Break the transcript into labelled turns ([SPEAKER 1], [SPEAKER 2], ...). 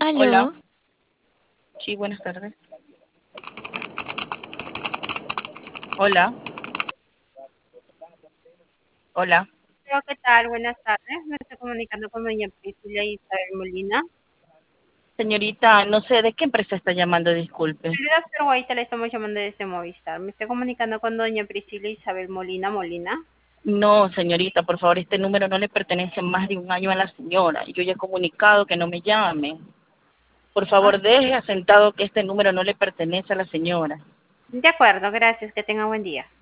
[SPEAKER 1] Hola,
[SPEAKER 2] Aló,
[SPEAKER 1] sí, buenas tardes. Hola, hola.
[SPEAKER 3] Hola, ¿qué tal? Buenas tardes. Me estoy comunicando con doña Priscila Isabel Molina.
[SPEAKER 1] Señorita, no sé de qué empresa está llamando, disculpe.
[SPEAKER 3] El doctor Guaita le estamos llamando desde Movistar. Me estoy comunicando con doña Priscila Isabel Molina.
[SPEAKER 1] No, señorita, por favor, este número no le pertenece más de un año a la señora. Yo ya he comunicado que no me llame. Por
[SPEAKER 3] Ah,
[SPEAKER 1] favor, deje asentado que este número no le pertenece a la señora.
[SPEAKER 3] de acuerdo, gracias. Que tenga buen día.